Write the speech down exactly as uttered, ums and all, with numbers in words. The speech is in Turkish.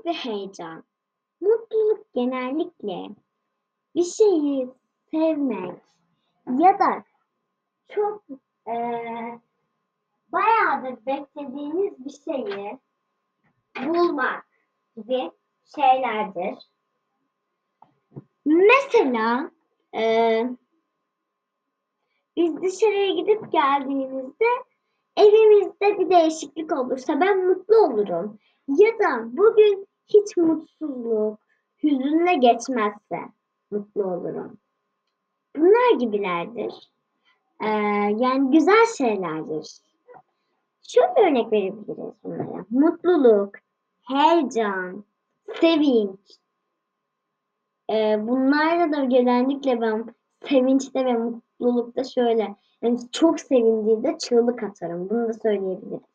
ve heyecan. Mutluluk genellikle bir şeyi sevmek ya da çok eee bayağıdır beklediğiniz bir şeyi bulmak gibi şeylerdir. Mesela eee, biz dışarıya gidip geldiğimizde evimizde bir değişiklik olursa ben mutlu olurum. Ya da bugün hiç mutsuzluk, hüzünle geçmezse mutlu olurum. Bunlar gibilerdir. Ee, Yani güzel şeylerdir. Şöyle örnek verebiliriz bunlara. Mutluluk, heyecan, sevinç. Ee, bunlarla da genellikle ben sevinçte ve mutlulukta şöyle yani çok sevindiğimde çığlık atarım. Bunu da söyleyebilirim.